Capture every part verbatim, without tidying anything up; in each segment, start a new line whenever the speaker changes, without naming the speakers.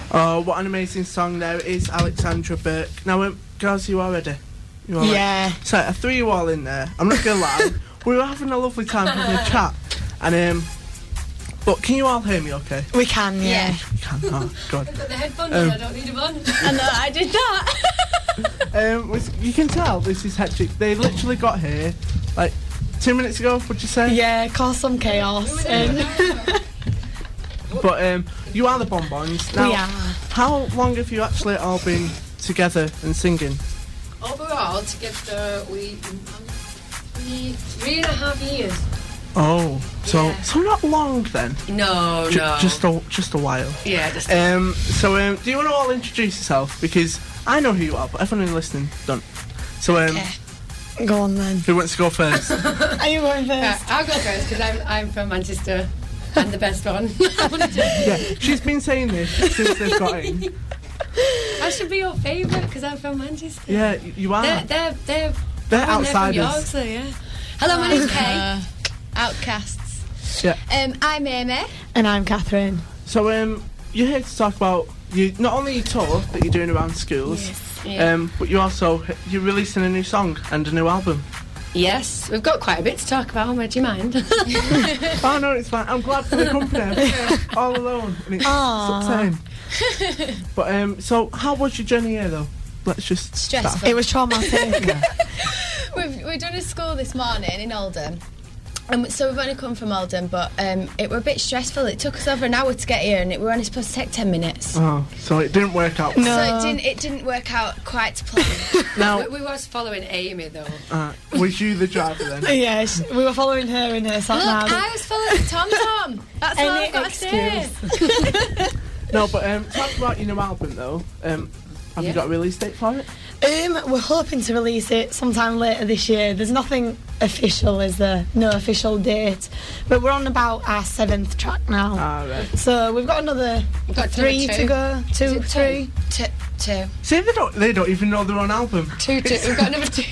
Oh, what an amazing song there. It is Alexandra Burke. Now, um, girls, you all ready? You all
Yeah.
Right? So, I threw you all in there. I'm not going to lie. We were having a lovely time having a chat. And, um, but can you all hear me okay?
We can, yeah.
Yeah.
You can? Oh, God.
I've got the headphones
Um,
on, I don't need them on.
I know, I did that.
Um, was- you can tell this is hectic. They literally got here, like, two minutes ago, would you say?
Yeah, cause some chaos. And
But um, you are the Bonbons. Now,
we are.
how long have you actually all been together and singing?
Overall, together, we, um, we three and a half years.
Oh, so
Yeah.
so not long then.
No,
Ju-
no.
Just a just a while.
yeah, just.
Um, so um, do you want to all introduce yourself? Because I know who you are, but everyone who's listening don't. So um,
Okay.
Go on then.
who wants to go first?
Are you going
Uh,
first?
I'll go first because I'm I'm from Manchester. I'm the best one.
Yeah, she's been saying this since they've got in.
I should be your favourite because I'm from Manchester.
Yeah, y- you are.
They're they're they're,
They're
oh, they're from
outsiders.
York, so yeah. Hello, my name's Kay.
Uh, Outcasts.
Yeah.
Um, I'm Amy.
And I'm Catherine.
So um, you're here to talk about you not only your tour that you're doing around schools,
Yeah.
um, but you also you're releasing a new song and a new album.
Yes, we've got quite a bit to talk about. Would you mind?
Oh no, it's fine. I'm glad for the company. All alone, and it's
Aw.
upsetting. But um, so how was your journey here though? Let's just
Stressful.
start.
It was traumatic.
Yeah.
We've, we've done a school this morning in Oldham. Um, so we've only come from Oldham, but um, it were a bit stressful. It took us over an hour to get here, and it, we were only supposed to take ten minutes.
Oh, so it didn't work out.
No.
So it didn't. It didn't work out quite to plan.
Now,
we, we was following Amy though.
uh, was you the driver then?
Yeah, sh- we were following her in her sat
Look,
nav.
I was following Tom Tom. That's all
Any
I've got to say.
excuse.
No, but um, talk about your new album though. Um, have
Yeah.
you got a release date for it?
Um, we're hoping to release it sometime later this year. There's nothing official, is there? No official date. But we're on about our seventh track now.
Ah, right.
So we've got another
We've got
three
number
to
two.
go. Two,
Is it
three.
Two. two.
See, they don't. They don't even know their own album.
Two, two. We've got number two.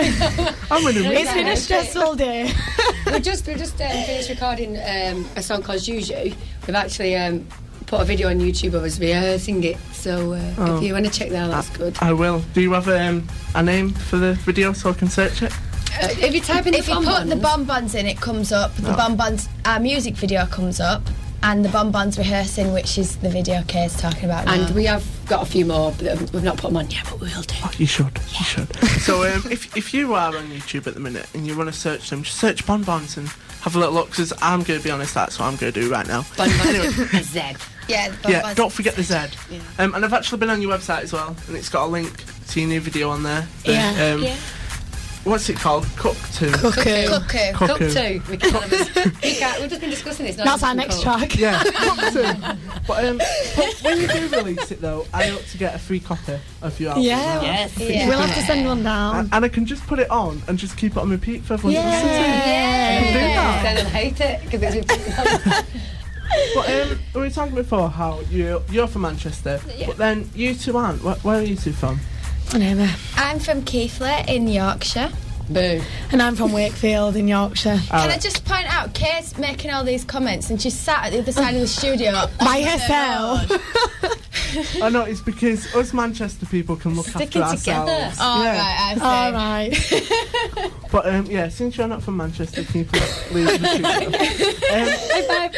I'm in a
It's been a stressful day.
we just we just um, finished recording um, a song called Juju. We've actually um, put a video on YouTube of us rehearsing it. So uh,
Oh.
if you want to check that out, that's good.
I will. Do you have um, a name for the video so I can search it?
Uh, if you type in
If
the
you put
bonbons,
the bonbons in, it comes up. The
Oh.
bonbons, our music video comes up, and the bonbons rehearsing, which is the video Kay's talking about now.
and we have got a few more, but we've not put them on yet, but we will do.
Oh, you should. You should. So um, if if you are on YouTube at the minute and you want to search them, just search bonbons and have a little look. Because I'm going to be honest, that's what I'm going to do right now.
Bonbons, a Z.
yeah, the bonbons.
Yeah, don't forget the Z.
Yeah.
Um, and I've actually been on your website as well, and it's got a link to your new video on there.
Yeah.
Um,
Yeah.
What's it called? Cook to.
Cuckoo.
Cuckoo.
Cook
Cup
to.
two. We can't have a- we can't- We've just been discussing this.
That's our next track.
Yeah, cook to. But, um, but when you do release it though, I hope to get a free copy of your album.
Yeah.
Yes.
Yeah.
We'll have to send one
And,
down.
and I can just put it on and just keep it on repeat for everyone to listen to.
Yeah.
Do that.
Then I'll hate it because it's
But um, we were talking before how you you're from Manchester,
Yeah.
but then you two aren't. Where, where are you two from?
Whatever.
I'm from Keighley in Yorkshire.
boo.
And I'm from Wakefield in Yorkshire.
Can I just point out, Kay's making all these comments, and she's sat at the other side of the studio
By
on her
herself.
own.
I know it's because us Manchester people can look
Sticking
after
together.
ourselves.
Oh,
yeah.
right, I see.
All right.
But um, yeah, since you're not from Manchester, can you please leave the studio? um,
High five,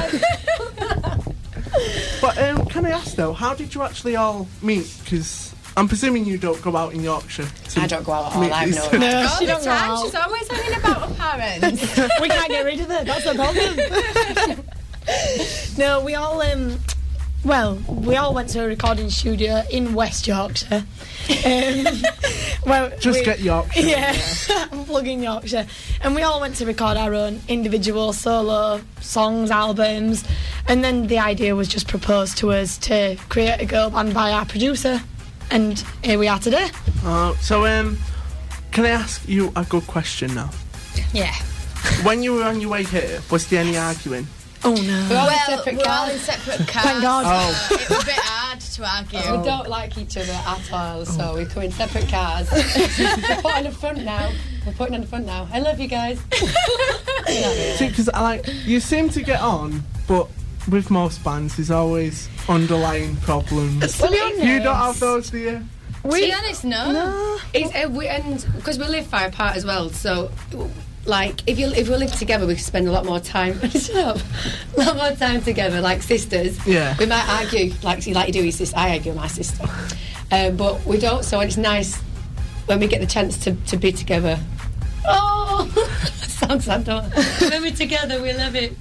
high five.
But um, can I ask though, how did you actually all meet? Because I'm presuming you don't go out in Yorkshire. To
I don't go out at
meet
all. I've
these
no
two.
No,
All
she
the
don't go
time,
out.
she's always hanging about her parents.
We can't get rid of it. That's the problem. No, we all um, well, we all went to a recording studio in West Yorkshire. Um, well,
Just
we-
get Yorkshire.
Yeah, I'm plugging Yorkshire, and we all went to record our own individual solo songs, albums, and then the idea was just proposed to us to create a girl band by our producer, and here we are today.
Uh, so um, can I ask you a good question now?
Yeah.
When you were on your way here, was there any arguing?
Oh no!
We're all in
Well,
separate
we're all
cars.
in separate cars.
Thank God.
Oh.
It was a bit hard to argue.
We don't like each other at all, so we come in separate cars. We're putting on the front now. We're putting on the front now. I love you guys.
See, because I like you seem to get on, but with most bands, there's always underlying problems.
To be honest,
You don't have those, do you?
To be honest, no.
No.
It's, uh, we, and because we live far apart as well, so like if you if we live together, we can spend a lot more time. Shut up, a lot more time together, like sisters.
Yeah.
We might argue, like you like you do with your sister. I argue with my sister, um, but we don't. So it's nice when we get the chance to, to be together. Oh, sounds sad, don't it? When we're together, we love it.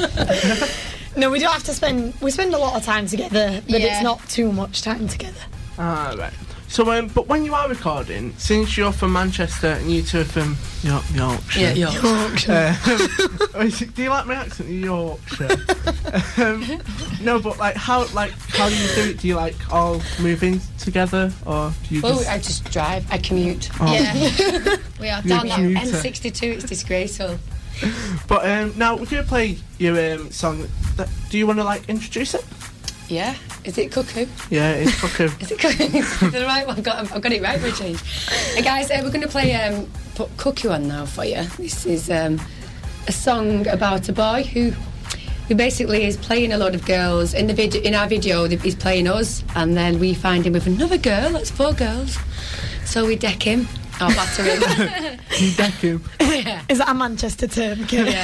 No, we don't have to spend. We spend a lot of time together, but
Yeah.
it's not too much time together.
Ah, right. So, um, but when you are recording, since you're from Manchester and you two are from York, Yorkshire.
Yeah, Yorkshire.
Um, do you like my accent? Yorkshire. um, no, but like how, like how do you do it? Do you like all move in together, or do you
Oh,
just?
I just drive. I commute.
Oh.
Yeah. We are
You
down
Down
that.
that
commuter.
M sixty-two, it's disgraceful.
But um, now we're gonna play your um, song. That, do you want to like introduce it?
Yeah. Is it Cuckoo?
Yeah, it's Cuckoo.
Is it Cuckoo? Is it the right one? I've got, I've got it right for a change. Hey guys, uh, we're going to play um, put Cuckoo on now for you. This is um, a song about a boy who who basically is playing a lot of girls. In the video, in our video, he's playing us, and then we find him with another girl. That's four girls. So we deck him, or batter him.
You deck him.
yeah.
Is that a Manchester term?
yeah.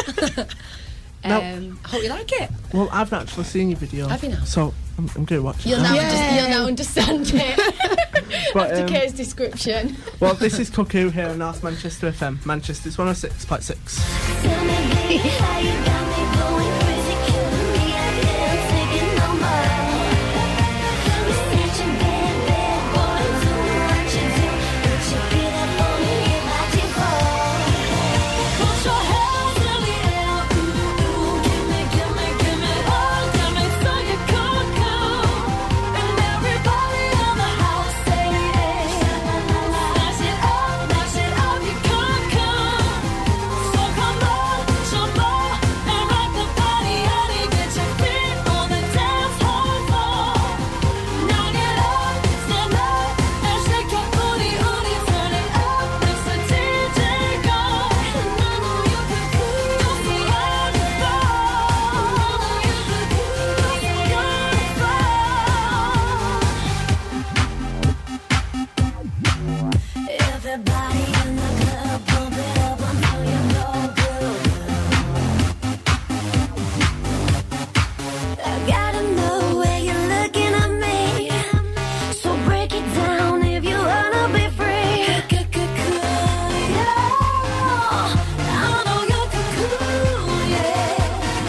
No.
um, I hope you like it.
Well, I've not actually seen your video.
Have you not?
So I'm, I'm going to watch it.
You'll
now.
now,
Yay.
just, you'll now understand it
But,
after
um,
Kay's description.
Well, this is Cuckoo here on North Manchester F M. Manchester's one oh six point six.
Tell me, baby, how you got me going crazy, killing me. I can't take it no more. You're such a bad, bad boy. Do what you do, but you get up on me if I default. Put your hands in the air, ooh, ooh. Give me, give me, give me all, give me so you cuckoo. And everybody in the house say, hey, smash it up, smash it up, you cuckoo. So come on, some more, and rock the body out and get your feet on the dance hall floor. Now get up, stand up, and shake your booty, booty, turn it up, it's the D J go. And I know you cuckoo, you'll see how you fall. You cuckoo, you'll see how you fall. Everybody in the club, pump it up until you go good. I gotta know where you're looking at me. So break it down if you wanna be free. Yeah, I know you're cool, yeah.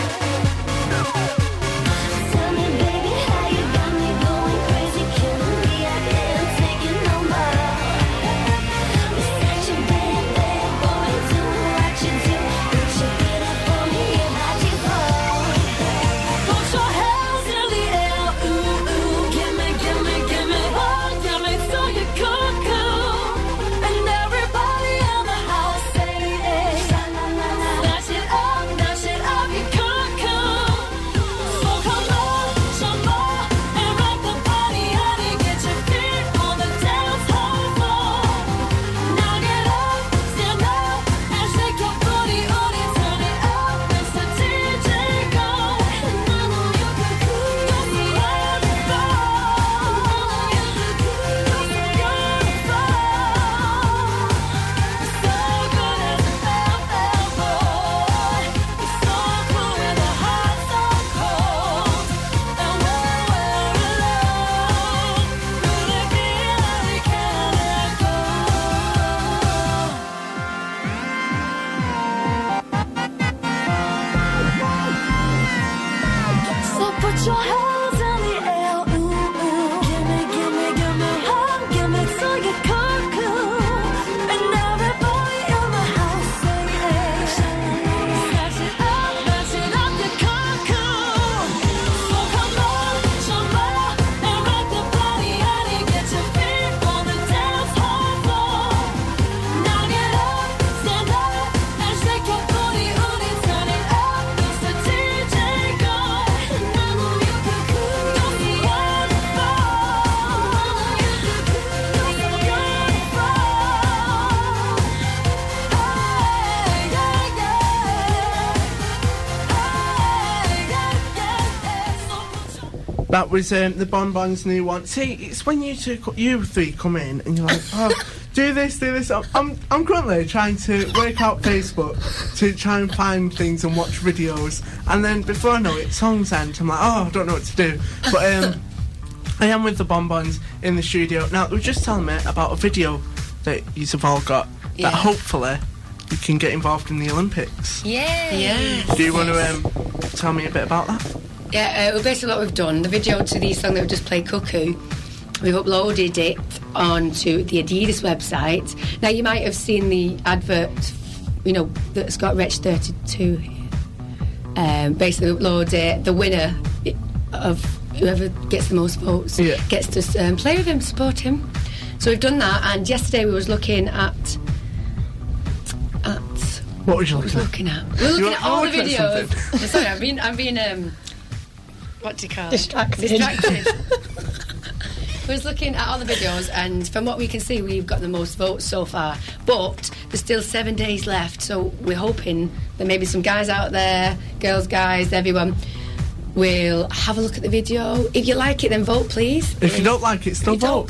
Tell me, baby, how you got me going crazy, killing me. I can't take it no more. You're such a bad, bad boy. Do what you do, but you get up on me if I default. Put your hands in the air, ooh, ooh. Give me, give me, give me all, give me so you cuckoo. And everybody in the house say, hey, smash it up, smash it up, you cuckoo. So come on, some more, and rock the body out and get your feet on the dance hall floor. Now get up, stand up, and shake your booty, booty, turn it up, it's the D J go. And I know you cuckoo, you'll see how you fall. You cuckoo, you'll see how you fall. You're so good as a bell, bell boy. You're so cool with a heart so cold. And when we're alone, really feel like we can't let go. So put your hands in the air, ooh, ooh. Give me, give me, give me hug, give me so you cuckoo. And everybody in the house say, hey, smash it up, smash it up, you cuckoo. So come on, some more, and rock the body out and get your feet on the dance hall floor. Now get up, stand up, and shake your booty, booty, turn it up, it's the D J go. And I know you cuckoo,
That was um, the Bonbons' new one. See, it's when you two, co- you three come in and you're like, oh, do this, do this. I'm, I'm, I'm currently trying to work out Facebook to try and find things and watch videos. And then before I know it, songs end. I'm like, oh, I don't know what to do. But um, I am with the Bonbons in the studio. Now, they were just telling me about a video that you've all got
Yeah.
that hopefully you can get involved in the Olympics.
Yeah.
Yeah.
Do you want to um, tell me a bit about that?
Yeah, uh, well, basically what we've done, the video to the song that we just played, Cuckoo, we've uploaded it onto the Adidas website. Now, you might have seen the advert, you know, that's got Wretch thirty-two here. Um, basically, upload it. The winner of whoever gets the most votes
Yeah.
gets to um, play with him, support him. So we've done that, and yesterday we was looking at... at
What would you
what
like
was
to
looking at? We're looking
You
at
want-
all the
you want to look at
videos. Sorry, I've been, I've been, um, what do you call it?
Distracted.
Distracted. We was looking at all the videos, and from what we can see, we've got the most votes so far. But there's still seven days left, so we're hoping that maybe some guys out there, girls, guys, everyone, will have a look at the video. If you like it, then vote, please.
If you don't like it, still
You don't-
vote.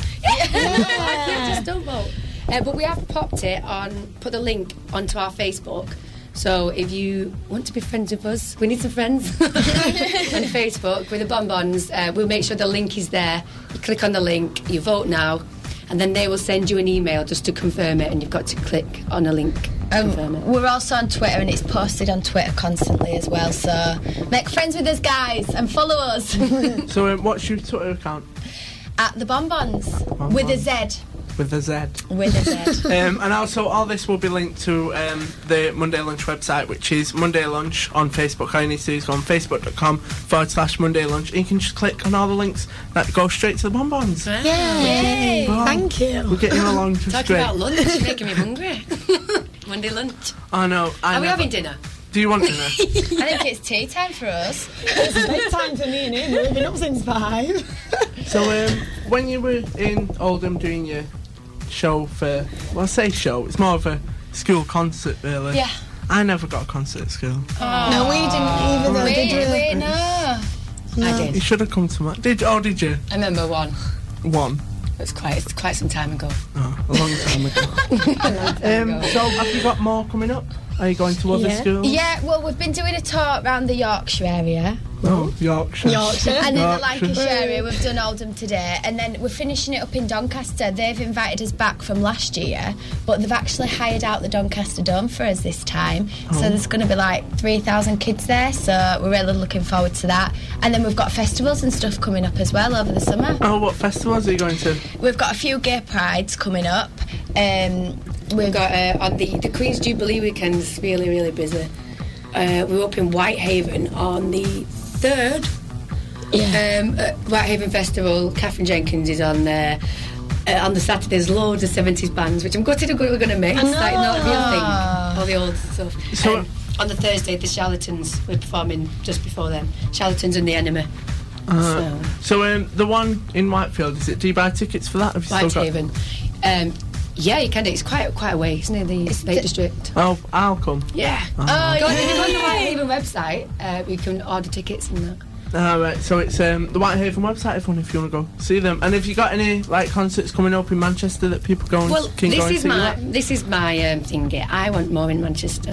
Yeah, just don't vote. Uh, but we have popped it on, put the link onto our Facebook. So if you want to be friends with us, we need some friends on Facebook with the Bonbons. Uh, we'll make sure the link is there. You click on the link, you vote now, and then they will send you an email just to confirm it, and you've got to click on a link to confirm it.
Um, we're also on Twitter, and it's posted on Twitter constantly as well. So make friends with us, guys, and follow us
So, um, what's your Twitter account?
at the Bonbons with a Z.
With a Z.
With a Z.
Um, and also, all this will be linked to um, the Monday Lunch website, which is Monday Lunch on Facebook. All you need to do is go on facebook.com forward slash Monday Lunch. And you can just click on all the links that go straight to the Bonbons.
Yay!
Wow.
Thank you.
We're getting along just
Talking
great.
about lunch, you're making me hungry. Monday lunch.
I know. I
Are we
never-
having dinner?
Do you want dinner?
I think it's tea time for us.
It's bedtime for me and him. We've been up since five.
So, um, when you were in Oldham doing your show for, well, I say show, it's more of a school concert, really.
Yeah.
I never got a concert at school.
No, we didn't either, though,
Wait,
did you?
wait, no.
I
You
did.
should have come to my. Did oh, did you?
I remember one.
One.
It was quite, it's quite some time ago.
Oh, a long time ago. um, so, have you got more coming up? Are you going to other
Yeah.
schools?
Yeah, well, we've been doing a tour around the Yorkshire area.
Oh, Yorkshire.
Yorkshire.
And in the
Yorkshire.
Lancashire area, we've done Oldham today, and then we're finishing it up in Doncaster. They've invited us back from last year, but they've actually hired out the Doncaster Dome for us this time. So there's going to be like three thousand kids there, so we're really looking forward to that. And then we've got festivals and stuff coming up as well over the summer.
Oh, what festivals are you going to?
We've got a few gay prides coming up. Um,
We've got uh, on the the Queen's Jubilee weekend's really really busy. Uh, we're up in Whitehaven on the third.
Yeah.
Um, at Whitehaven Festival. Catherine Jenkins is on there. Uh, on the Saturday, there's loads of seventies bands, which I'm gutted we're going to miss.
I know.
Like not a real thing. All the old stuff.
So-
Um, on the Thursday, the Charlatans we're performing just before then. Charlatans and the Enemy.
Uh,
So-
so, um, the one in Whitefield, is it? Do you buy tickets for that? Have you still got-
Whitehaven. Um, yeah, you can do. It's quite quite a way, isn't it? The Lake
the-
District.
Oh, I'll come.
Yeah.
Oh,
Go on, if you go on the
yay.
Whitehaven website, uh, you can order tickets and that.
All right, so it's um, the Whitehaven website, everyone, if you want to go see them. And have you got any like concerts coming up in Manchester that people go and
Well,
can go
this
and
is
see?
my
that?
this is my um, thing. Yeah, I want more in Manchester.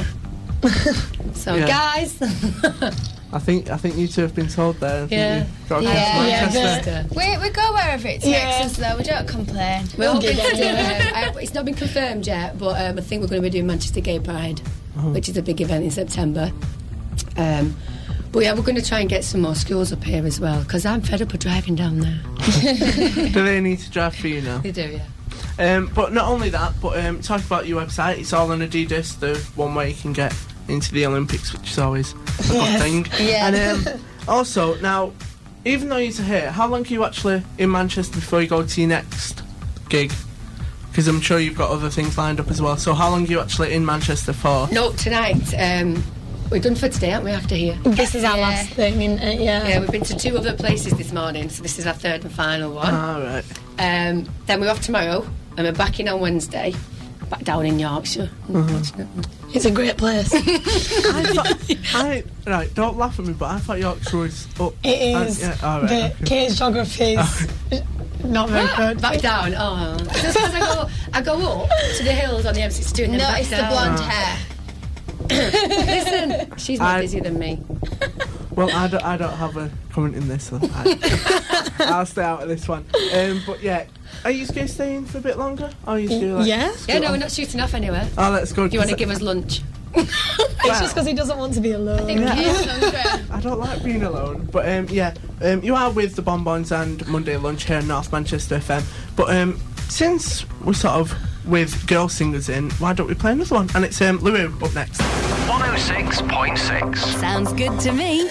So,
Yeah.
guys,
I think I think you two have been told there. I think
Yeah.
you've got to
Yeah.
come to
Yeah,
Manchester.
we, we go wherever it takes
Yeah.
us, though. We don't complain.
we're hoping
Okay,
to do.
yeah.
Um, I, it's not been confirmed yet, but um, I think we're going to be doing Manchester Gay Pride, which is a big event in September. Um, but yeah, we're going to try and get some more schools up here as well, because I'm fed up of driving down there.
Do they need to drive for you now?
They do, yeah.
Um, but not only that, but um, talk about your website. It's all on Adidas, the one way you can get into the Olympics, which is always a good thing.
Yeah.
And um, also, now, even though you're here, how long are you actually in Manchester before you go to your next gig? Because I'm sure you've got other things lined up as well. So how long are you actually in Manchester for?
No, tonight. Um, we're done for today, aren't we? After here.
This is our
Yeah.
last thing, isn't it? Yeah.
Yeah, we've been to two other places this morning, so this is our third and final one.
All right.
Um, then we're off tomorrow, and we're back in on Wednesday. back down in Yorkshire, unfortunately.
It's a great place.
I thought, I, right, don't laugh at me, but I thought Yorkshire was up.
It
Uh,
is.
yeah, all right,
the
okay.
K's geography is not very good.
Back down. Oh, just because I go, I go up to the hills on the M sixty-two and then
No,
back
it's the
down.
blonde
Ah.
hair.
Listen, she's more
I-
busy than me.
Well, I don't, I don't have a comment in this, so I, I'll stay out of this one. Um, but yeah, are you going to stay in for a bit longer? Or are you still like,
Yeah.
Yeah, no, we're not shooting off anywhere.
Oh, let's go.
Do you want to give us lunch?
It's just because he doesn't want to be alone.
Yeah.
I don't like being alone, but um, yeah, um, you are with the Bonbons and Monday Lunch here in North Manchester F M. But um, since we're sort of with girl singers in, why don't we play another one? And it's um, Lou up next.
one oh six point six.
Sounds good to me.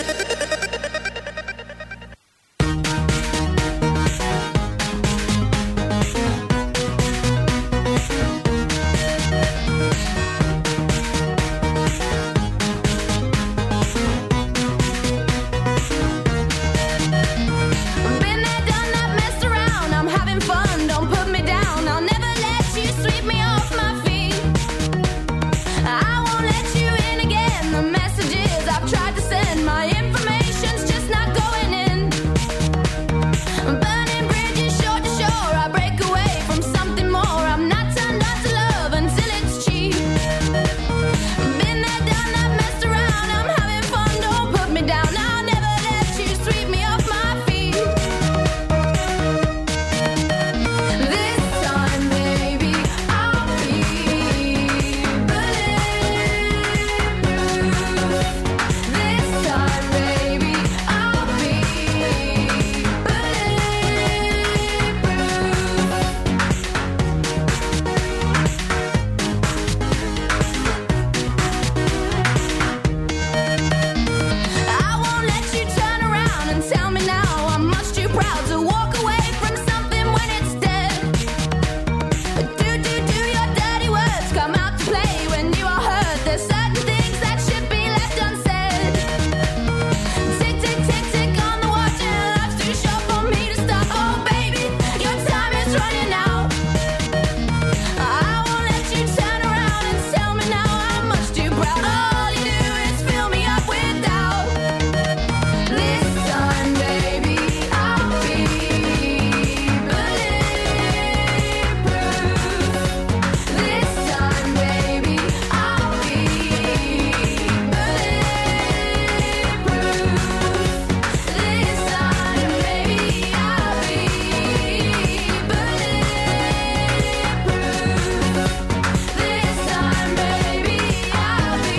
Been there, done that, messed around. I'm having fun. Don't put me down. I'll never let you sweep me off my feet. I won't let you in again. The messages I've tried to send, my information's just not going in. Burning bridges shore to shore. I break away from something more. I'm not turned on to love until it's cheap. Been there, done that, messed around. I'm having fun. Don't put me down. I'll never let you sweep me off my feet. This time, baby, I'll be bulletproof. This time, baby, I'll be I won't let you turn around and tell me now I'm much too proud to walk away from something when it's dead. Do, do, do your dirty words come out to play when you are hurt? There's certain things that should be left unsaid. Tick, tick, tick, tick on the watch and life's too short for me to stop. Oh, baby, your time is running out. I won't let you turn around and tell me now I'm much too proud. All you do is fill me up with doubt. This time, baby, I'll be bulletproof. This time, baby, I'll be bulletproof. This time, baby, I'll be bulletproof. This time, baby, I'll be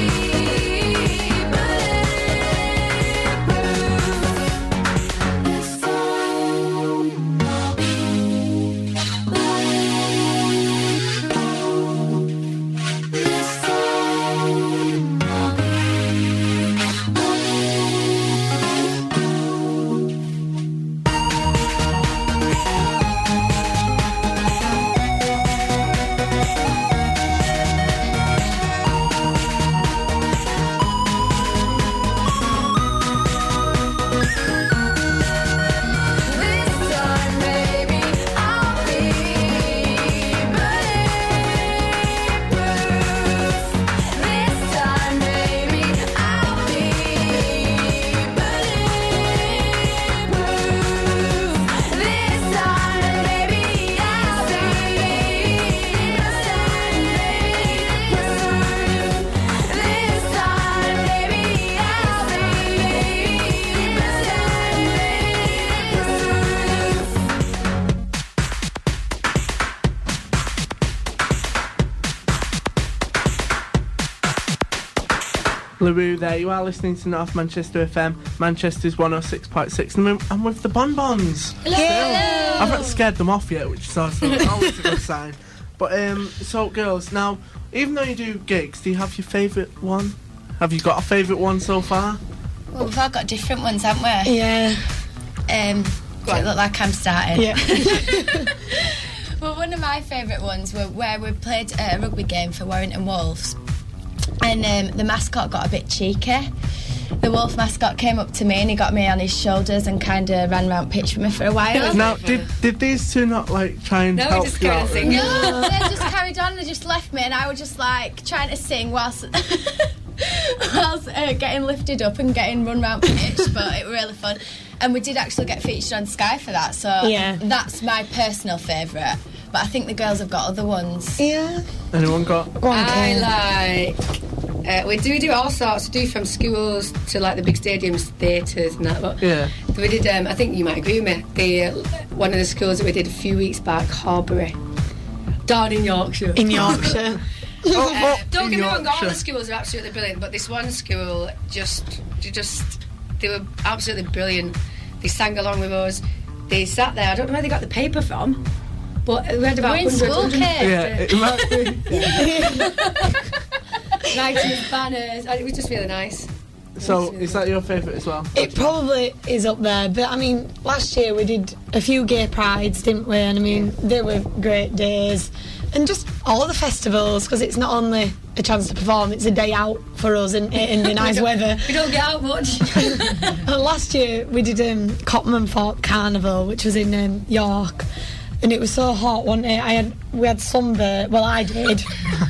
This time, baby, I'll be bulletproof. This time, baby, I'll be bulletproof. This time, baby, I'll be bulletproof. This time, baby, I'll be
Lou there, you are listening to North Manchester F M, Manchester's one oh six point six, and I'm- I'm with the Bonbons. Hello! I've not scared them off yet, which is also always a good sign. But, um, so girls, now, even though you do gigs, do you have your favourite one? Have you got a favourite one so far?
Well, we've all got different ones, haven't we?
Yeah.
Um, do it look like I'm starting?
Yeah.
Well, one of my favourite ones were where we played a rugby game for Warrington Wolves, and um, the mascot got a bit cheeky, the wolf mascot came up to me and he got me on his shoulders and kind of ran round pitch with me for a while.
Now, did did these two not like try and
No, we
help
just
you
carried on
out?
singing.
No, they just carried on. They just left me, and I was just like trying to sing whilst whilst uh, getting lifted up and getting run round pitch. But it was really fun, and we did actually get featured on Sky for that. So
Yeah.
that's my personal favourite. But I think the girls have got other ones.
Yeah.
Anyone got?
Go on,
I
Kate.
like. Uh, we do do all sorts. We do from schools to like the big stadiums, theatres, and that. But
Yeah.
we did. Um, I think you might agree with me. The uh, one of the schools that we did a few weeks back, Horbury, down in Yorkshire.
In Yorkshire.
Oh,
Uh,
oh,
don't
in
get me wrong, all
Yorkshire.
the schools are absolutely brilliant, but this one school just, they just, they were absolutely brilliant. They sang along with us. They sat there. I don't know where they got the paper from, but we had about
We're in
one hundred,
school,
one hundred
Kate.
Yeah, it might be.
writings, banners, and it was just really nice.
So, is that your favourite as well?
It probably is up there, but I mean, last year we did a few gay prides, didn't we? And I mean, they were great days. And just all the festivals, because it's not only a chance to perform, it's a day out for us in, in the nice weather.
We don't get out much.
And last year we did um, Cotman Fort Carnival, which was in um, York, and it was so hot one day. I had we had sunburn. Well, I did.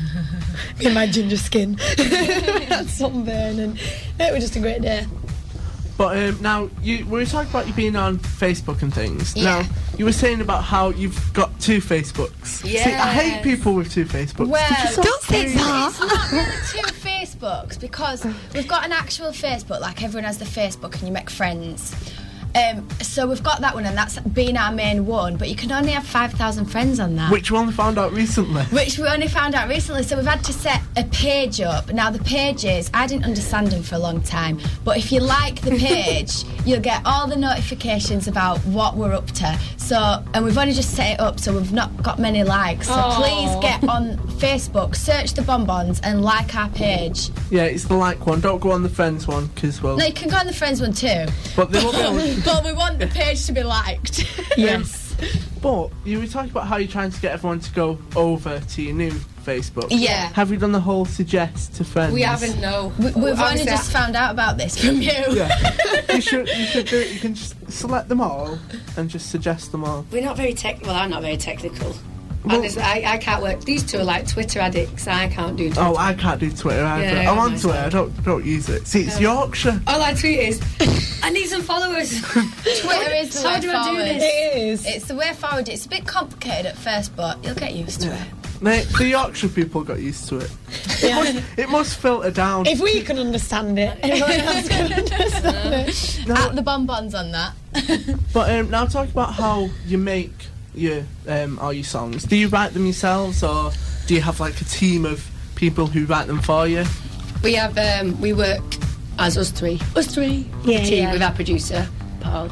Me and my ginger skin. We had sunburn, and it was just a great day.
But um, now, you we were talking about you being on Facebook and things.
Yeah.
Now, you were saying about how you've got two Facebooks. See, I hate
Yes.
people with two Facebooks.
Well,
They're just so
Don't say
crazy.
that.
It's not really two Facebooks because we've got an actual Facebook, like everyone has the Facebook and you make friends. Um, so we've got that one and that's been our main one, but you can only have five thousand friends on that.
Which we only found out recently.
Which we only found out recently, so we've had to set a page up. Now the pages, I didn't understand them for a long time, but if you like the page, you'll get all the notifications about what we're up to. So, and we've only just set it up, so we've not got many likes. So
Aw.
please get on Facebook, search the Bonbons, and like our page.
Yeah, it's the like one. Don't go on the friends one, because, well...
No, you can go on the friends one too,
But they won't be able to...
but we want the page to be liked.
Yes.
But you were talking about how you're trying to get everyone to go over to your new Facebook.
Yeah.
Have you done the whole suggest to friends?
We haven't, no.
We, we've only
Obviously,
just found out about this from you.
Yeah. you should you should do it. You can just select them all and just suggest them all.
We're not very tech. Well, I'm not very technical.
Well-
Honestly, I, I can't work. These two are like Twitter addicts. I can't do Twitter.
Oh, I can't do Twitter either.
Yeah,
I'm on
nice
Twitter.
one.
I don't don't use it. See, it's Yorkshire.
All I tweet is, I need some followers.
Twitter is the
How
way
do I do
forward.
this?
It is.
It's the way forward. It's a bit complicated at first, but you'll get used to it.
Mate, the Yorkshire people got used to it.
Yeah.
It must filter down.
If we can understand it, everyone else can understand it.
No,
At the Bonbons on that.
but um, now talk about how you make your um, all your songs. Do you write them yourselves, or do you have like a team of people who write them for you?
We have, um, we work as us three. Us three.
Yeah,
a team
yeah.
with our producer, Paul.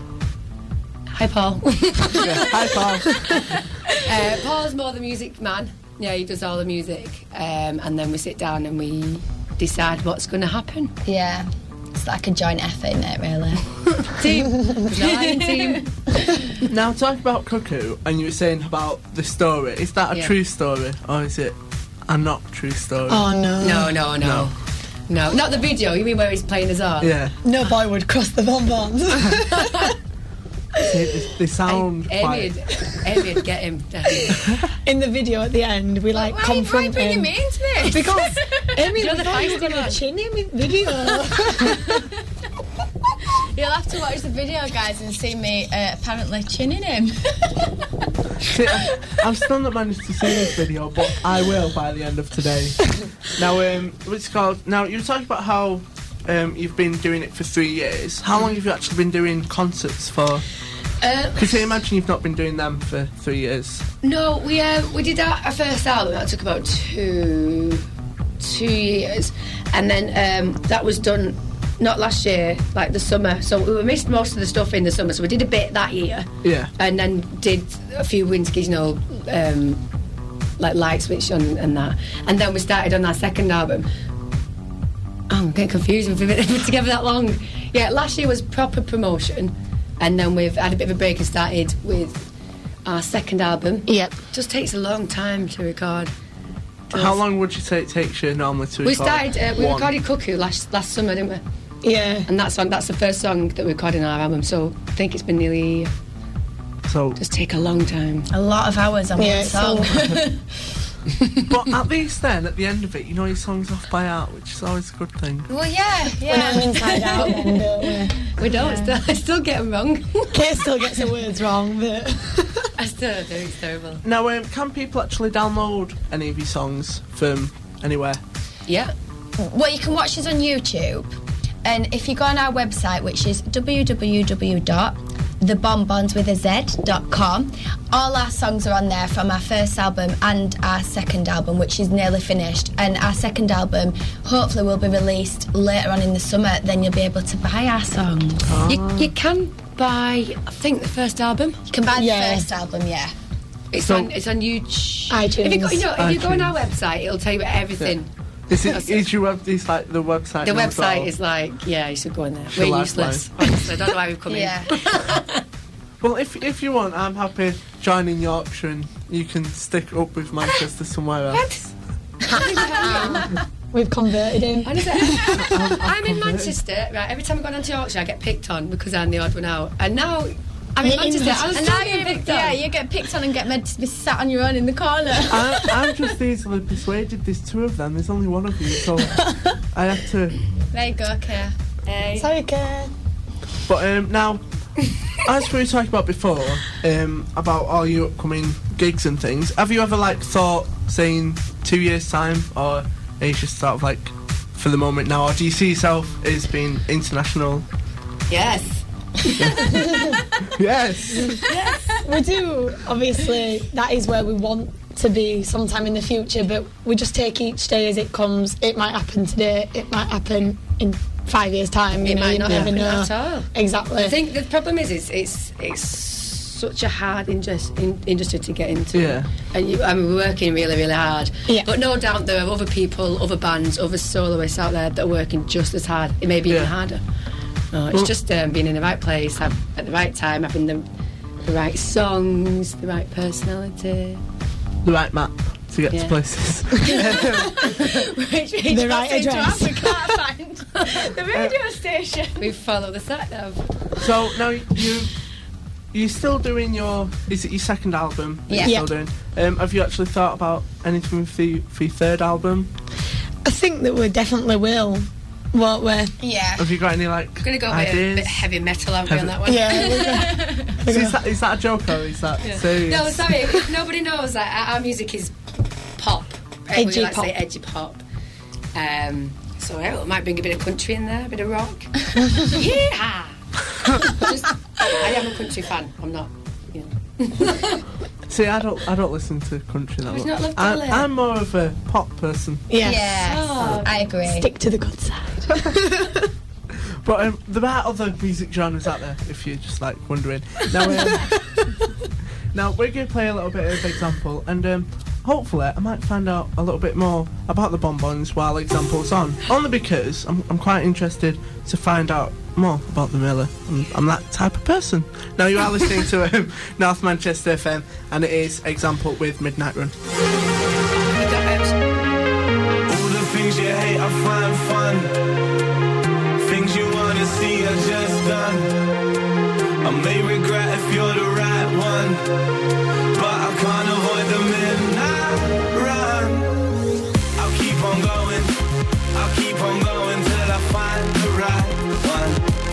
Hi, Paul.
Yeah. Hi, pal.
uh, Paul's more the music man. Yeah, he does all the music. Um, and then we sit down and we decide what's going to happen.
Yeah. It's like a joint effort, isn't it, really?
Team. There's no lion team.
Now talk about Cuckoo, and you were saying about the story. Is that a
Yeah.
true story, or is it a not true story?
Oh no.
No, no, no.
No.
No, not the video. You mean where he's playing his harp?
Yeah.
No boy would cross the bonbons.
See, they, they sound
Amy
quite...
would, Amy would get him. definitely.
In the video at the end, we like
Why, why are you
confront
bringing
him.
me into this?
Because Amy,
You're
we
the
thought you were
feisty
going to
one.
chin him in video.
You'll have to watch the video, guys, and see me uh, apparently chinning him.
See, I- I've still not managed to see this video, but I will by the end of today. Now, um, what's it called? Now, you were talking about how um, you've been doing it for three years. How long have you actually been doing concerts for?
Uh,
Because I imagine you've not been doing them for three years.
no, we uh, we did our, our first album. That took about two two years, and then um, that was done not last year, like the summer. So we missed most of the stuff in the summer. So we did a bit that year,
Yeah.
and then did a few winskies, you know, um, like Light Switch and, and that, and then we started on our second album. Oh, I'm getting confused. We've been put together that long. Yeah, last year was proper promotion, and then we've had a bit of a break and started with our second album.
Yep.
Just takes a long time to record.
How long would you say it takes you normally to
We
record
started. Uh, we
one?
recorded Cuckoo last last summer, didn't we?
Yeah.
And that song, that's the first song that we recorded in our album. So I think it's been nearly,
So,
just take a long time.
A lot of hours on
Yeah,
one song.
but at least then, at the end of it, you know your song's off by heart, which is always a good thing.
Well, yeah,
We know them
yeah.
inside out then, don't we?
We don't, still, I still get them wrong.
Kate still gets the words wrong, but...
I still do, it's terrible.
Now, um, can people actually download any of your songs from anywhere?
Yeah.
Well, you can watch us on YouTube, and if you go on our website, which is w w w dot the bonbons with a z dot com, all our songs are on there from our first album and our second album, which is nearly finished. And our second album hopefully will be released later on in the summer. Then you'll be able to buy our songs.
You, you can buy, I think, the first album.
You can buy
Yeah.
the first album, yeah.
It's
So-
on. It's on YouTube.
iTunes.
If you, go, you know, if you go on our
iTunes.
website, it'll tell you everything.
Is
That's
it?
it.
Is your web? Is like the website?
The
now as
website
well?
is like, yeah, you should go in there.
Your
We're
lifeline.
useless. Honestly, I don't know why we've come
Yeah.
in.
Well, if if you want, I'm happy joining Yorkshire, and you can stick up with Manchester somewhere else.
We've converted him.
Honestly, I'm in Manchester. Right, every time I go down to Yorkshire, I get picked on because I'm the odd one out. And now I'm in
You're in
Manchester. I'm
And
still
now
getting
you,
picked on.
yeah, you get picked on and get meant to be sat on your own in the corner.
I, I'm just easily persuaded. There's two of them. There's only one of you, so I have to.
There you go, Kay.
Hey.
Sorry, Kate.
But um, now, as we were talking about before, um, about all your upcoming gigs and things, have you ever like thought, say, in two years' time, or are you just sort of like for the moment now, or do you see yourself as being international?
Yes.
Yes.
We do, obviously, that is where we want to be sometime in the future, but we just take each day as it comes. It might happen today, it might happen in five years' time. You
It
know,
might
you
not
never
happen
know.
at all.
Exactly.
I think the problem is, it's it's, it's such a hard indus- in, industry to get into.
Yeah.
And you, I mean, we're working really, really hard.
Yeah.
But no doubt there are other people, other bands, other soloists out there that are working just as hard. It may be even
Yeah.
harder. No, it's
Well-
just um, being in the right place, have, at the right time, having the, the right songs, the right personality.
The right map to get
Yeah.
to places.
Which we
The
just
right
seem to
address.
have, we can't find the radio station.
We follow the sat nav.
So now you you're still doing your is it your second album that
Yeah.
you're
Yeah.
still doing? Um, have you actually thought about anything for your, for your third album?
I think that we definitely will, won't we?
Yeah.
Have you got any like
We're going to go a bit, a
ideas?
bit heavy metal, aren't we, on
Heavy-
that one?
Yeah.
So is, that, is that a joke or is that serious?
No, sorry, if nobody knows that our our music is pop. Right?
Edgy
we like
pop.
to say edgy pop. Um, so yeah, we might bring a bit of country in there, a bit of rock. Yeah. Just, I am a country fan. I'm not. You know.
See, I don't I don't listen to country that
Would
much.
you not love
I,
Dolly?
I'm more of a pop person.
Yes.
Yes,
Oh.
I agree.
Stick to the good side.
But um, there are other music genres out there, if you're just like wondering. Now, um, now we're going to play a little bit of example, and um, hopefully I might find out a little bit more about the Bonbons while example's on. Only because I'm, I'm quite interested to find out more about the Miller. I'm, I'm that type of person. Now you are listening to um, North Manchester F M, and it is Example with Midnight Run.
You got it.
All the things you hate, I find fun. Things you wanna see, I just done. I may regret if you're the right one, but I can't avoid the midnight run. I'll keep on going, I'll keep on going till I find the right one.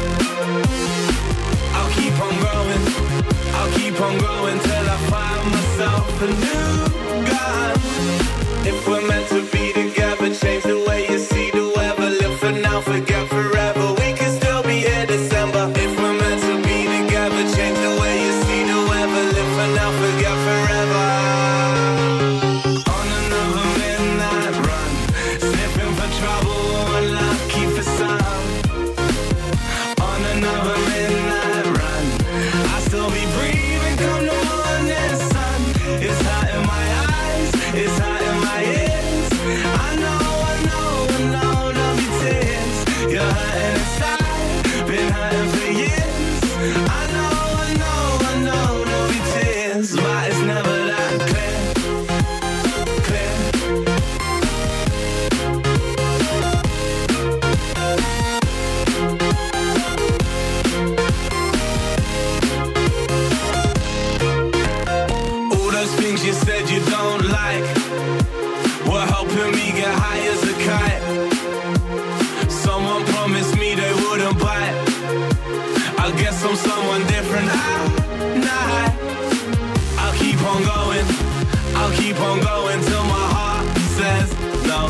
I'll keep on growing, I'll keep on growing till I find myself a new gun. If we're meant to be together, change the way you see the weather. Live for now, forget forever. We can still be here December. If we're meant to be together, change the way you see the weather. Live for now, forget forever. On another midnight run, sniffing for trouble, unlucky for some. On another midnight run, I still be breathing come the morning sun. It's hot I guess I'm someone different. I, nah, I'll keep on going. I'll keep on going till my heart says no.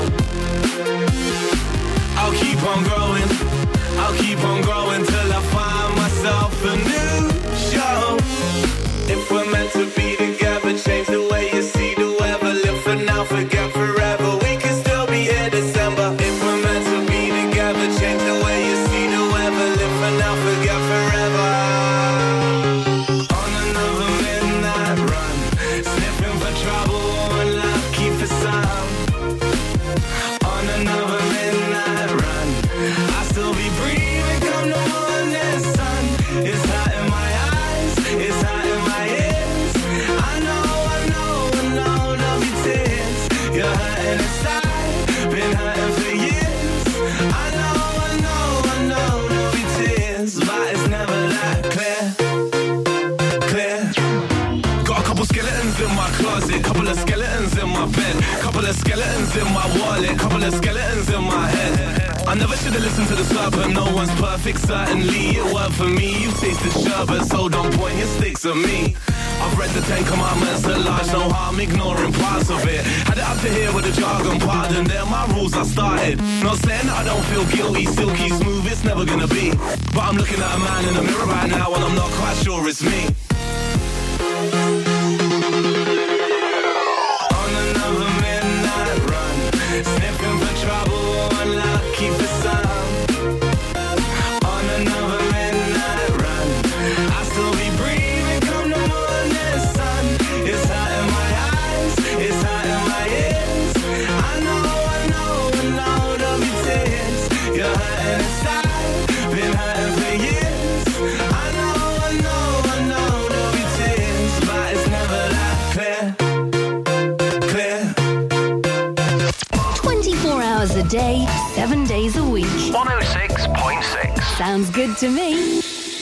I'll keep on growing. I'll keep on growing till I find myself a new show. If we're meant to be together, change the way you see the weather. Live for now, forget forever. We can still be here December. If we're meant to be together, change the way you see the weather. Live for now, forget forever. On another midnight run, sniffing for trouble, unlucky for some. On another midnight run, I still be breathing come the morning sun. It's hot in my eyes, it's hot in my ears. I know, I know, I know, there'll be tears. You're hurting inside, been hurting for years. I know, I know, I know, there'll be tears, but it's never that clear, clear. Got a couple skeletons in my closet, couple of skeletons in my bed, couple of skeletons in my wallet, couple of skeletons in my head. I never should have listened to the serpent, no one's perfect, certainly it worked for me. You tasted sherbet, so don't point your sticks at me. I've read the Ten Commandments at large, no harm ignoring parts of it. Had it up to here with the jargon, pardon, they're my rules I started. Not saying that I don't feel guilty, silky smooth, it's never gonna be. But I'm looking at a man in the mirror right now and I'm not quite sure it's me. On another midnight run, sniffing for trouble, unlucky for some. On another midnight run, I still be breathing come the morning sun. It's hot in my eyes, it's hot in my ears. I know, I know, I know there'll be tears. You're hurting inside, been hurting for years. I know, I know, I know there'll be tears, but it's never that clear, clear.
twenty-four hours a day, seven days a week.
one oh six point six.
Sounds good to me.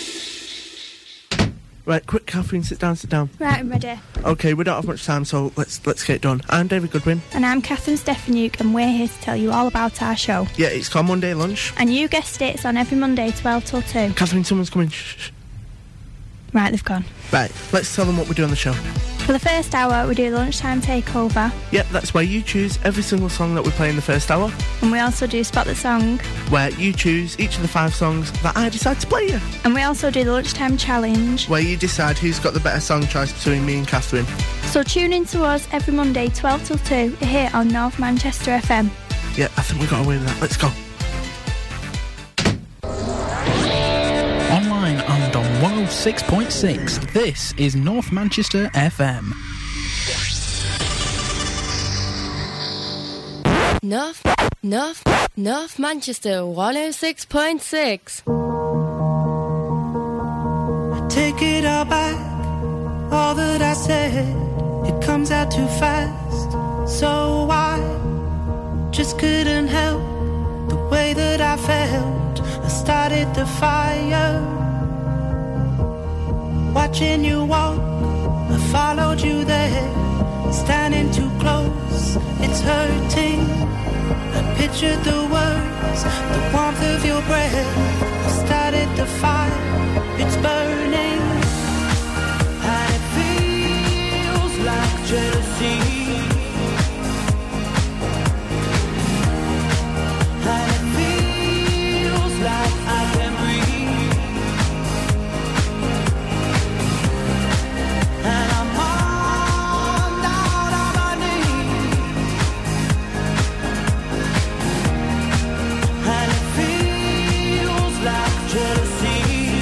Right, quick, Catherine, sit down, sit down.
Right, I'm ready.
Okay, we don't have much time, so let's let's get it done. I'm David Goodwin.
And I'm Catherine Stefanuk, and we're here to tell you all about our show.
Yeah, it's called Monday Lunch.
And you guessed it, it's on every Monday, twelve till two.
Catherine, someone's coming. Shh, shh.
Right, they've gone.
Right, let's tell them what we do on the show.
For the first hour, we do the lunchtime takeover,
Yep, that's where you choose every single song that we play in the first hour,
and we also do Spot the Song,
where you choose each of the five songs that I decide to play you,
and we also do the lunchtime challenge.
where you decide who's got the better song choice between me and Catherine.
So tune in to us every Monday, twelve till two, here on North Manchester F M.
Yeah, I think we got away with that. Let's go.
Online and on one oh six point six, this is North Manchester F M.
North, North, North Manchester one oh six point six.
Take it all back, all that I said, it comes out too fast. So I just couldn't help the way that I felt. I started the fire, watching you walk, I followed you there, standing too close, it's hurting. I pictured the words, the warmth of your breath, I started the fire, it's burning. And it feels like jealousy. And it feels like I can breathe. And I'm on down on my knees. And it feels like jealousy.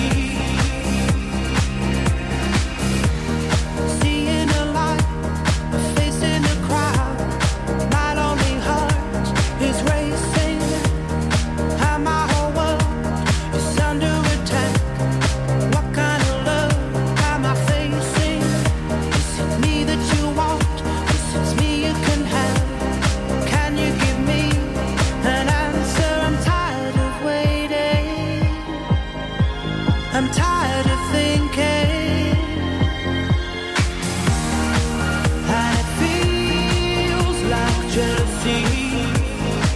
Seeing a light, a face in the crowd. My lonely heart is racing. How my whole world is under attack. What kind of love am I facing? Is it me that you want? Is it me you can have? Can you give me an answer? I'm tired of waiting. I'm tired of thinking. And it feels like jealousy.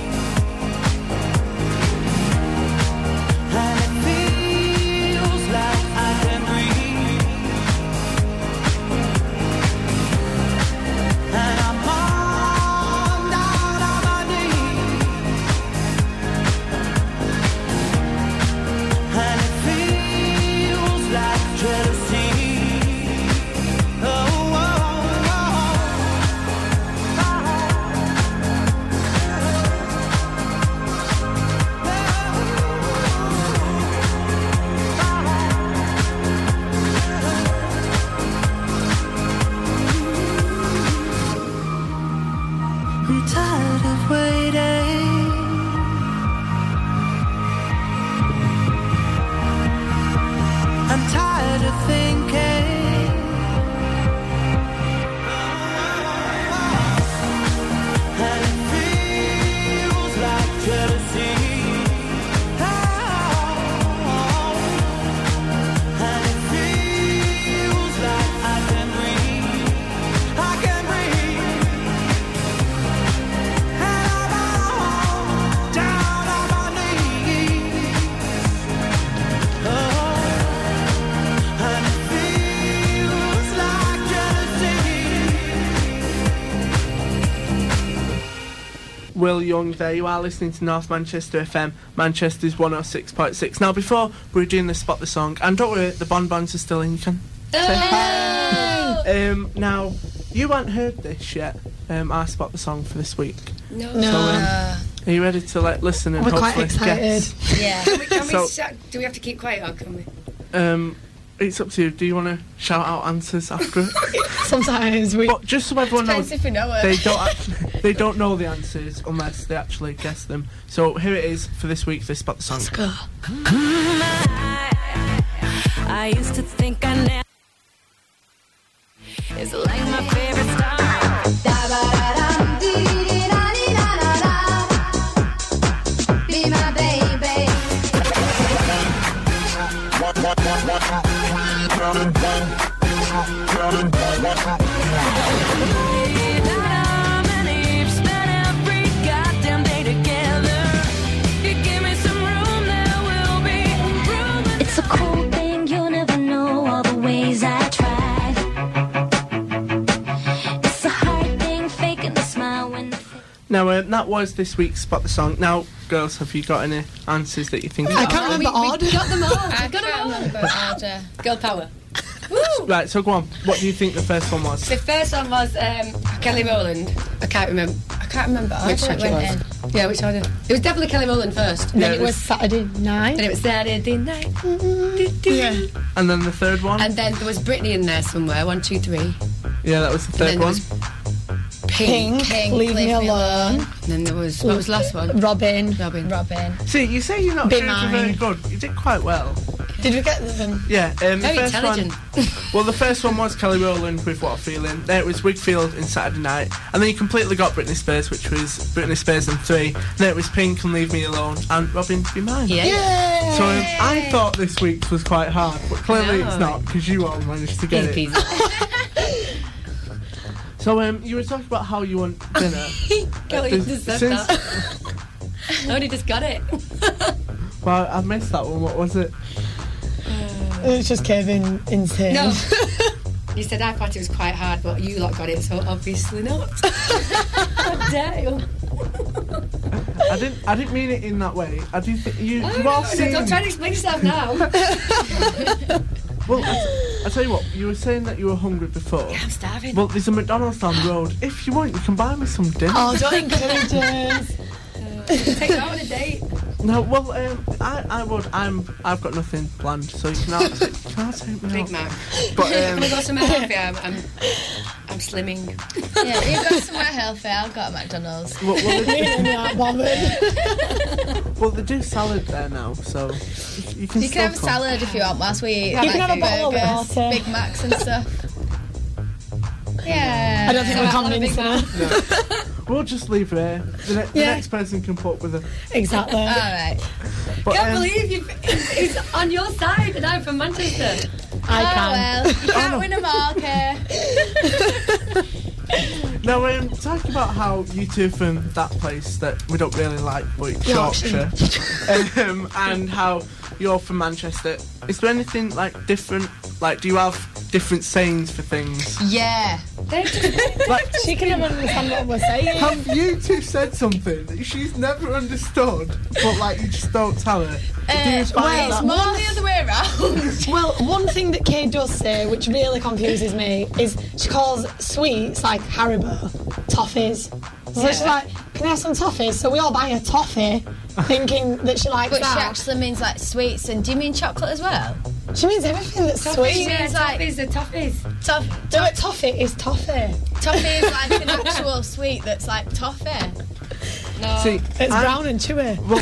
And it feels like
Will Young there. You are listening to North Manchester F M, Manchester's one oh six point six. Now, before we're doing the Spot the Song, and don't worry, the bonbons are still in, you can say hi. Um, now, you haven't heard this yet, um, our Spot the Song for this week.
No.
No.
So, um, are you ready to like listen and
We're quite
hopefully
excited.
guess?
Yeah.
Can we, can we
So-
sh- do we have to keep quiet or can we?
Um, it's up to you. Do you want to shout out answers after it?
Sometimes we.
But just so everyone
Depends
knows,
if we know it.
they don't actually, they don't know the answers unless they actually guess them. So here it is for this week. This Spot the Song.
Let's go.
I used to think I never. It's like my favorite star. Be my baby. Spend every goddamn day together. You give me some room, there will be room. It's a cool thing, you'll never know all the ways I tried. It's a hard thing, faking the smile when the
Now uh, that was this week's Spot the Song. Now, girls, have you got any answers that you think?
I
are-
can't remember
we,
order.
we got them all.
I
We got them
can't
all.
remember order.
Girl power.
Right, so go on. What do you think the first one was?
The first one was um, Kelly Rowland. I can't remember
I can't remember order
which
it
track it
went
was.
in.
Yeah, which order? It was definitely Kelly Rowland first.
Then
Yeah,
it
it
was
was-
Saturday night.
Then it was Saturday night.
Yeah.
And then the third one?
And then there was Britney in there somewhere. One, two, three.
Yeah, that was the third
And then
one.
there was Pink.
Pink,
Pink,
Leave Me Alone.
And then there was what was the last one?
Robin.
Robin.
Robin.
See, you say you're not
Be
doing very
mine.
good. You did quite well.
Did we get them?
Yeah, um, the
Very
first
intelligent.
one. Well, the first one was Kelly Rowland with What a Feeling. Then it was Wigfield in Saturday Night, and then you completely got Britney Spears, which was Britney Spears in three. Then it was Pink and Leave Me Alone, and Robin Be Mine.
Yeah.
So um, I thought this week's was quite hard, but clearly
No.
it's not because you all managed to get it.
Easy peasy.
So um, you were talking about how you want dinner.
Kelly
Does-
just said
since-
that. I only just got it.
Well, I missed that one. What was it?
It's just Kevin insane.
No. You said I thought it was quite hard, but you lot got it, so obviously not. How dare you?
I didn't. I didn't mean it in that way. I do think you.
Oh,
you
no,
all
no,
seen.
don't try to explain yourself now.
Well, I, t- I tell you what. You were saying that you were hungry before.
I'm starving.
Well, there's a McDonald's down the road. If you want, you can buy me some dinner.
Oh, don't encourage us.
Take her out on a date.
No, well, um, I, I would. I'm. I've got nothing planned, so you can all, can all take me
Big
out.
Mac.
But
Can
um,
we go somewhere healthy? I'm, I'm, I'm slimming.
Yeah, you've got somewhere healthy. I've got a McDonald's.
well, well,
Me
they,
and that bothered.
well, they do salad there now, so you can.
You
still
can have a
come.
salad if you want whilst we eat.
You can have a bottle of
burgers,
water.
Big Macs and stuff. Yeah.
I don't think we're convincing her.
No. We'll just leave her here. The, ne- the
Yeah.
next person can put up with her.
Exactly.
All right.
But,
Can't
um,
believe you. He's on your side, and I'm from Manchester.
I
oh
can.
well, you can't win them all, okay?
Now, um, talk about how you two from that place that we don't really like, but it's
Yorkshire.
Yorkshire, um, and how you're from Manchester. Is there anything like different? Like, do you have different sayings for things?
Yeah.
Like,
She can never understand what we're saying.
have you two said something that she's never understood, but like you just don't tell her? Do you
Uh,
find
well, it's
that-
more the other way around.
Well, one thing that Kay does say, which really confuses me, is she calls sweets like Haribo toffees. So she's like, "Can I have some toffees?" So we all buy a toffee, thinking that she likes
But she
that.
actually means like sweets. And do you mean chocolate as well?
She means everything that's
Toffees,
sweet.
yeah,
It's like-
toffees, the toffees.
Toff-
Do it. Toffee is toffee.
toffee is like an actual sweet that's like toffee.
No.
See,
It's
I'm-
brown and chewy.
Well,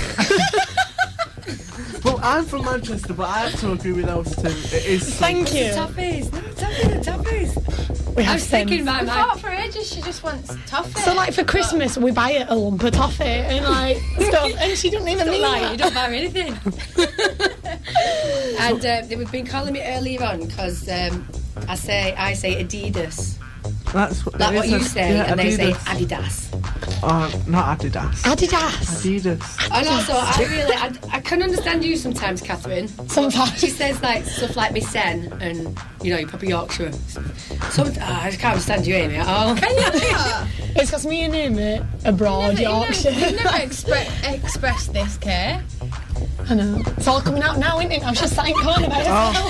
well, I'm from Manchester, but I have to agree with those two. It is.
Thank
sweet.
you.
Toffees, no, toffees, toffees.
We have
I'm sticking
sense.
my
I
mind.
thought for ages she just wants toffee.
So like for Christmas we buy her a lump of toffee and like stuff, and she doesn't even
Don't
mean
lie,
that.
you don't buy anything. And uh, they've been calling me earlier on because um, I say I say Adidas.
That's what,
Like
it
what
is
you
a-
say,
yeah,
and they say
Adidas.
Adidas.
Oh, not Adidas.
Adidas.
Adidas.
And also, I really, I, I can understand you sometimes, Catherine.
Sometimes.
She says like stuff like Miss Sen and, you know, your proper Yorkshire. Some, oh, I just can't understand you, Amy, at all.
Can you?
It's because me and Amy are broad
You never,
Yorkshire.
you never, you never expre- expressed this, Kay.
I know. It's all coming out now, isn't it? I was just sat in corner by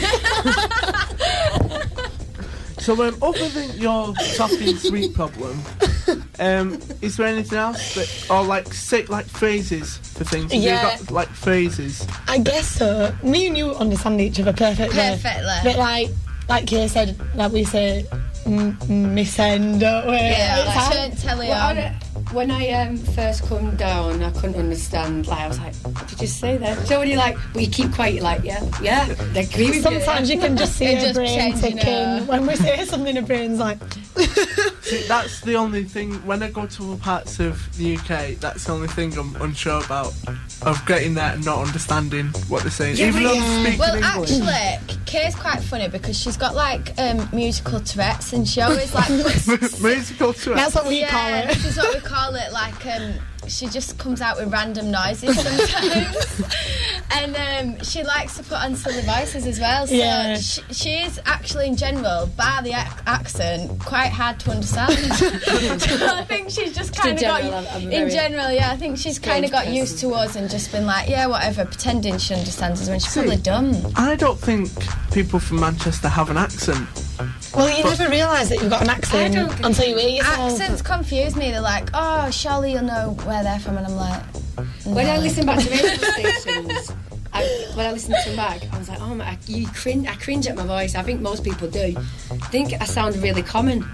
myself.
So, um, other than your talking sweet problem, um, is there anything else that, or like say like phrases for things? Have
Yeah.
you got like phrases?
I guess so. Me and you understand each other perfectly.
Perfectly.
But like, like Kay said, like we say, m- miss end, don't we?
Yeah,
It's
like
hard.
turn telly
Well, I
on.
don't- when I um, first come down, I couldn't understand. Like, I was like, what did you say there? So when you're like, well, you keep quiet, you're like, yeah, yeah, they agree with
Sometimes you can just see
It
her
just
brain
pretends, you
ticking.
know.
When we say something, her brain's like,
See, that's the only thing. When I go to other parts of the U K, that's the only thing I'm unsure about. Of getting there and not understanding what they're saying,
Yeah,
even
but
though
yeah.
they speak
Well,
in English.
actually, Kay's quite funny because she's got like um, musical Tourette's, and she always like puts,
Musical to
that's what we
yeah,
call it.
this is what we call it. Like um, she just comes out with random noises sometimes, and um, she likes to put on silly voices as well. So
Yeah.
she, she is actually, in general, bar the ac- accent, quite hard to understand. So I think she's just kind of got.
general, I'm- I'm
in
very
general, yeah, I think she's kind of got
strange
used to us and just been like, yeah, whatever, pretending she understands us when she's probably dumb.
I don't think people from Manchester have an accent.
Well, you never realise that you've got an accent
I don't think
until you hear yourself.
Accents confuse me. They're like, oh, surely you'll know where they're from, and I'm like,
When I
no.
listen back to radio stations, I, when I listen to them back, I was like, oh my, I, you cringe, I cringe at my voice. I think most people do. I think I sound really common.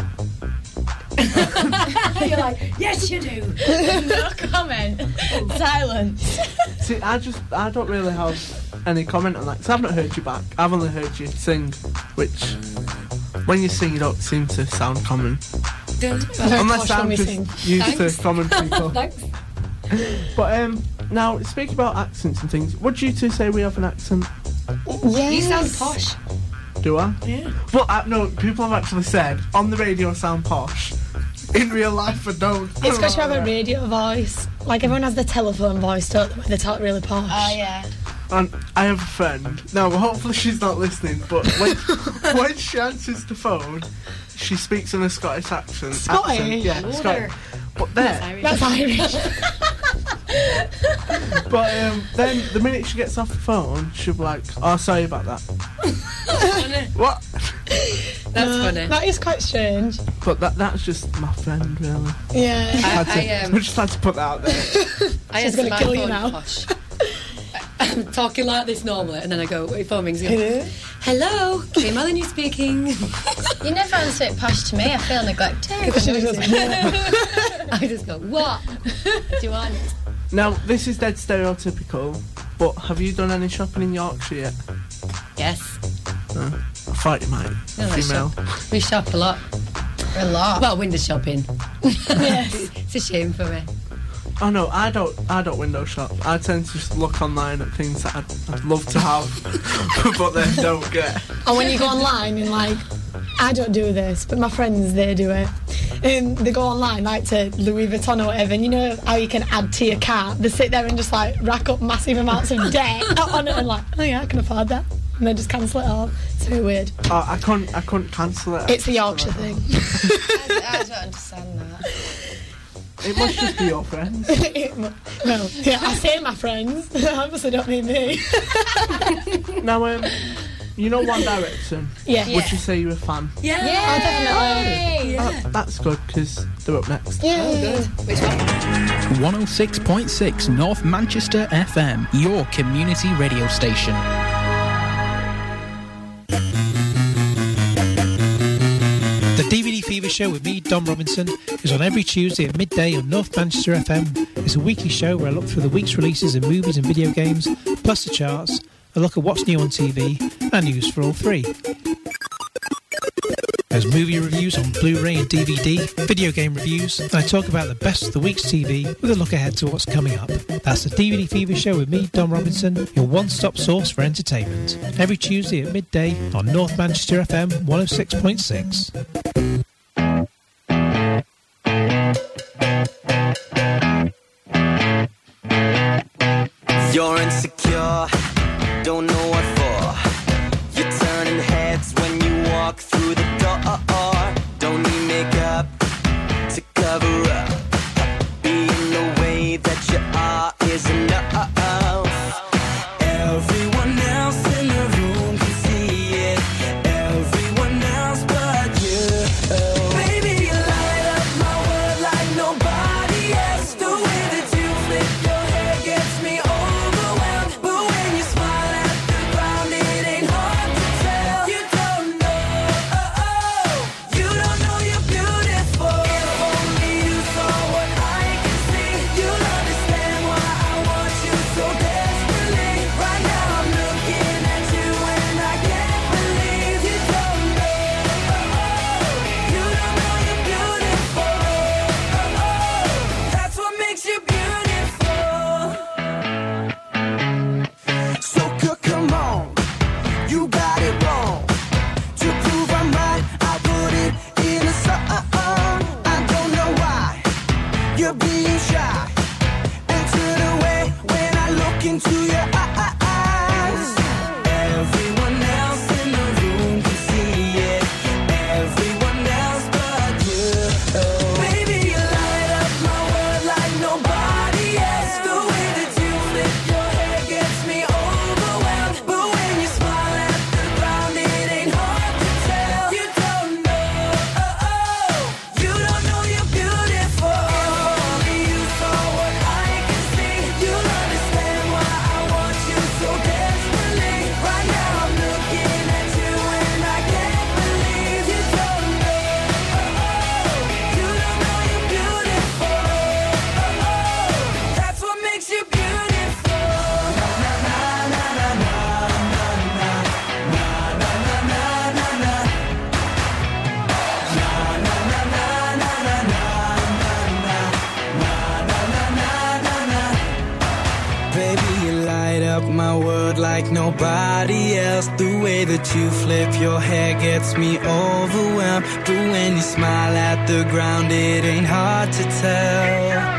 You're like, yes, you do.
No comment. Silence.
See, I just, I don't really have any comment on that because I've not heard you back. I've only heard you sing, which, when you sing, you don't seem to sound common.
Very
Unless
posh when
I'm
we
just
sing.
used
Thanks.
to common people.
Thanks.
But um, now, speaking about accents and things, would you two say we have an accent?
Yes.
You sound posh.
Do I?
Yeah.
Well, uh, no, people have actually said, on the radio I sound posh. In real life, I don't.
It's because you have a radio voice. Like everyone has the telephone voice, don't they? Where they talk really posh.
Oh, yeah.
And I have a friend. Now, hopefully she's not listening, but when, when she answers the phone, she speaks in a Scottish accent.
Scottish?
accent. Yeah,
Older.
Scottish. But there,
That's Irish.
but um, then the minute she gets off the phone, she'll be like, "Oh, sorry about that." What?
That's
Uh,
funny.
That is quite strange.
But that that's just my friend, really.
Yeah.
Had to,
I, I, um,
we just had to put that out there.
I
She's
answer
gonna
my
kill you
phone
now.
posh. I'm talking like this normally, and then I go, your phone rings again.
Hello?
Hello, Kay Molyneux speaking.
You never answer it posh to me. I feel neglected.
She just goes, yeah.
I just go, what do you want?
Now, this is dead stereotypical, but have you done any shopping in Yorkshire yet?
Yes.
No? I thought you might.
No, I
Female.
shop. We shop a lot.
A lot.
Well, window shopping.
Yes.
It's a shame for me.
Oh no, I don't. I don't window shop. I tend to just look online at things that I'd, I'd love to have, but then don't get.
And when you go online and like, I don't do this, but my friends, they do it. And they go online like to Louis Vuitton or whatever, and you know how you can add to your cart? They sit there and just like rack up massive amounts of debt on it and like, oh yeah, I can afford that. And then just cancel it off. It's very weird.
Oh, I couldn't. I couldn't cancel it.
It's a Yorkshire thing.
I, I don't understand that.
It must just be your friends.
No, yeah, I say my friends. Obviously don't mean me.
Now, um, you know One Direction.
Yeah.
Would you say you're a fan?
Yeah.
Oh, definitely.
Oh, that's good because they're up next.
Yeah.
Oh, good. Which one?
one oh six point six North Manchester F M, your community radio station.
The D V D Fever Show with me, Dom Robinson, is on every Tuesday at midday on North Manchester F M. It's a weekly show where I look through the week's releases of movies and video games, plus the charts, a look at what's new on T V, and news for all three. There's movie reviews on Blu-ray and D V D, video game reviews, and I talk about the best of the week's T V with a look ahead to what's coming up. That's the D V D Fever Show with me, Dom Robinson, your one-stop source for entertainment. Every Tuesday at midday on North Manchester F M one oh six point six.
nobody else. The way that you flip your hair gets me overwhelmed. But when you smile at the ground, it ain't hard to tell.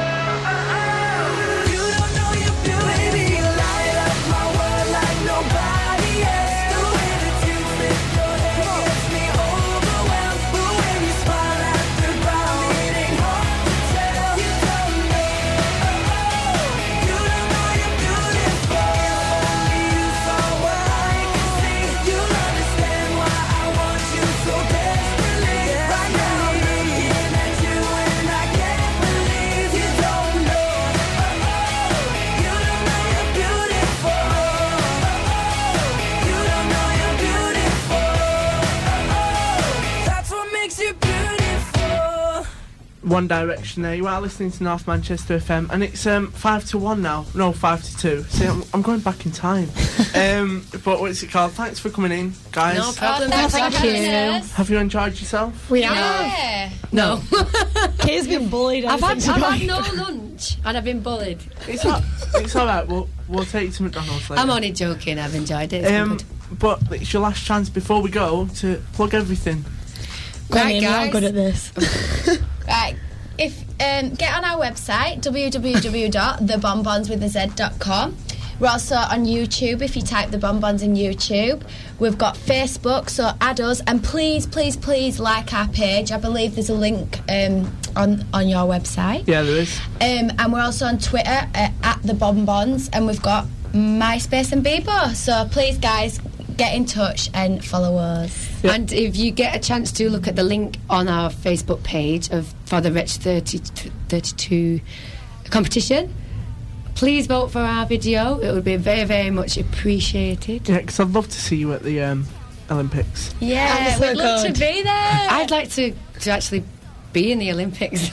One Direction there. You are listening to North Manchester F M, and it's um, five to one now. No, five to two. See, I'm, I'm going back in time. um, but what's it called? Thanks for coming in, guys.
No problem.
Oh,
Thank
thank
you.
you.
Have you enjoyed yourself?
We have.
Yeah.
No.
Kate's been bullied.
I've had,
since
I've
she
had
got-
no lunch and I've been bullied.
It's all, it's all right. We'll we'll take you to McDonald's later.
I'm only joking. I've enjoyed it. It's been
Um,
good.
but it's your last chance before we go to plug everything.
Go on
Right,
in, you're
guys.
good at this.
Right. If um, get on our website w w w dot the bonbons with a z dot com. We're also on YouTube. If you type the bonbons in YouTube, we've got Facebook. So add us, and please, please, please like our page. I believe there's a link um, on on your website.
Yeah, there is.
Um, and we're also on Twitter uh, at the bonbons, and we've got MySpace and Bebo. So please, guys, get in touch and follow us.
Yep.
And if you get a chance to look at the link on our Facebook page of for the Wretch thirty, thirty-two competition, please vote for our video. It would be very, very much appreciated.
Yeah, because I'd love to see you at the um, Olympics.
Yeah,
That'd be so
we'd love to
good.
be there.
I'd like to, to actually be in the Olympics.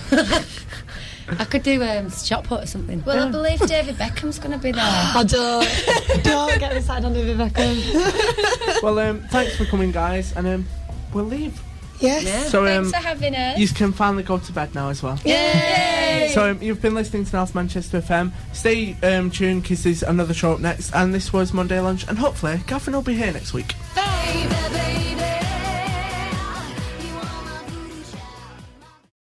I could do um, shot put or something.
Well, I believe David Beckham's going to be there.
I don't, don't get me started on David Beckham.
Well, um, thanks for coming, guys, and um, we'll leave.
Yes.
Yeah.
So um,
Thanks for having us.
you can finally go to bed now as well.
Yay!
So um, you've been listening to North Manchester F M. Stay um, tuned because there's another show up next, and this was Monday Lunch, and hopefully Gavin will be here next week.
Baby, baby.